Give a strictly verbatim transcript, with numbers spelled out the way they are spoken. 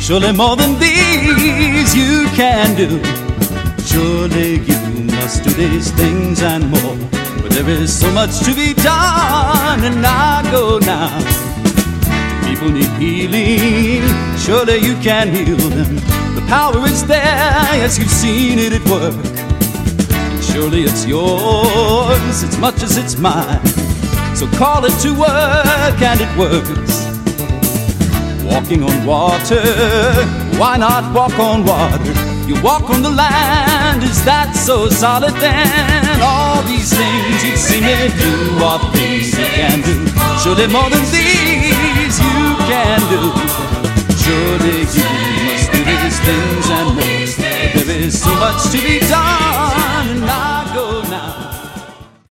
Surely more than these you can do. Surely you must do these things and more. But there is so much to be done, and I go now. People need healing, surely you can heal them. The power is there, yes, you've seen it at work. And surely it's yours as much as it's mine. So call it to work, and it works. Walking on water, why not walk on water? You walk on the land, is that so solid then? All these things you've seen me do are things you can do. Surely more than these you can do. Surely you must do these things and more. But there is so much to be